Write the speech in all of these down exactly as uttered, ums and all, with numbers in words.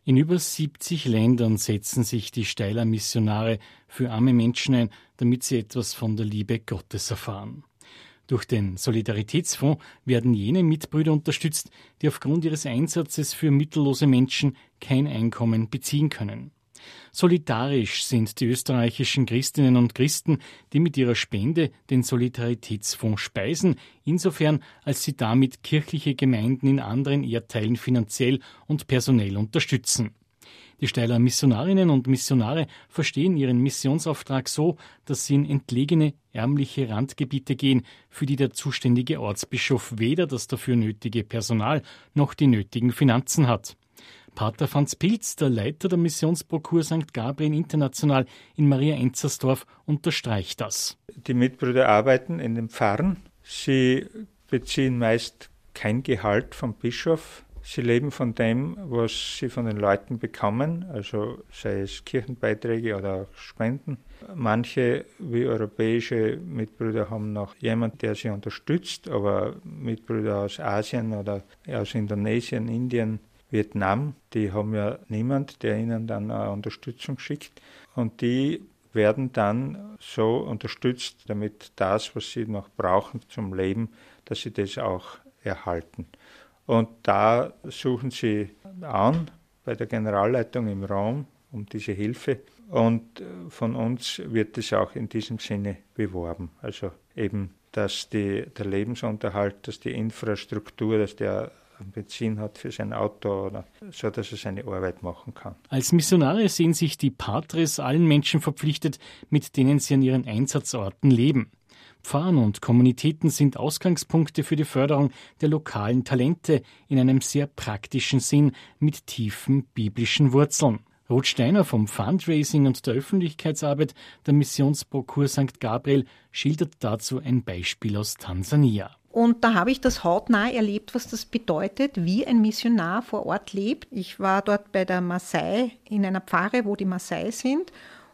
In über siebzig Ländern setzen sich die Steyler Missionare für arme Menschen ein, damit sie etwas von der Liebe Gottes erfahren. Durch den Solidaritätsfonds werden jene Mitbrüder unterstützt, die aufgrund ihres Einsatzes für mittellose Menschen kein Einkommen beziehen können. Solidarisch sind die österreichischen Christinnen und Christen, die mit ihrer Spende den Solidaritätsfonds speisen, insofern als sie damit kirchliche Gemeinden in anderen Erdteilen finanziell und personell unterstützen. Die Steyler Missionarinnen und Missionare verstehen ihren Missionsauftrag so, dass sie in entlegene, ärmliche Randgebiete gehen, für die der zuständige Ortsbischof weder das dafür nötige Personal noch die nötigen Finanzen hat. Pater Franz Pilz, der Leiter der Missionsprokur Sankt Gabriel International in Maria-Enzersdorf, unterstreicht das. Die Mitbrüder arbeiten in den Pfarren. Sie beziehen meist kein Gehalt vom Bischof. Sie leben von dem, was sie von den Leuten bekommen, also sei es Kirchenbeiträge oder auch Spenden. Manche, wie europäische Mitbrüder, haben noch jemanden, der sie unterstützt, aber Mitbrüder aus Asien oder aus Indonesien, Indien, Vietnam, die haben ja niemand, der ihnen dann eine Unterstützung schickt. Und die werden dann so unterstützt, damit das, was sie noch brauchen zum Leben, dass sie das auch erhalten. Und da suchen sie an bei der Generalleitung im Raum um diese Hilfe. Und von uns wird es auch in diesem Sinne beworben. Also eben, dass die, der Lebensunterhalt, dass die Infrastruktur, dass der Benzin hat für sein Auto, oder so, dass er seine Arbeit machen kann. Als Missionare sehen sich die Patres allen Menschen verpflichtet, mit denen sie an ihren Einsatzorten leben. Pfarren und Kommunitäten sind Ausgangspunkte für die Förderung der lokalen Talente in einem sehr praktischen Sinn mit tiefen biblischen Wurzeln. Ruth Steiner vom Fundraising und der Öffentlichkeitsarbeit der Missionsprokur Sankt Gabriel schildert dazu ein Beispiel aus Tansania. Und da habe ich das hautnah erlebt, was das bedeutet, wie ein Missionar vor Ort lebt. Ich war dort bei der Maasai in einer Pfarre, wo die Maasai sind.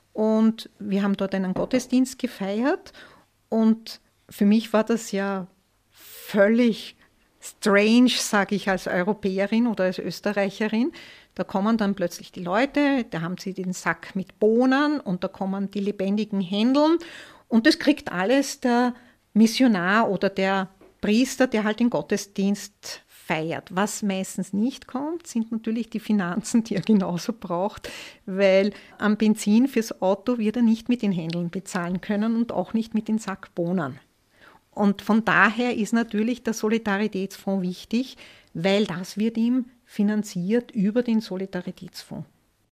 Und wir haben dort einen Gottesdienst gefeiert. Und für mich war das ja völlig strange, sage ich als Europäerin oder als Österreicherin. Da kommen dann plötzlich die Leute, da haben sie den Sack mit Bohnen und da kommen die lebendigen Händeln. Und das kriegt alles der Missionar oder der Priester, der halt den Gottesdienst feiert. Was meistens nicht kommt, sind natürlich die Finanzen, die er genauso braucht, weil am Benzin fürs Auto wird er nicht mit den Händeln bezahlen können und auch nicht mit den Sackbohnen. Und von daher ist natürlich der Solidaritätsfonds wichtig, weil das wird ihm finanziert über den Solidaritätsfonds.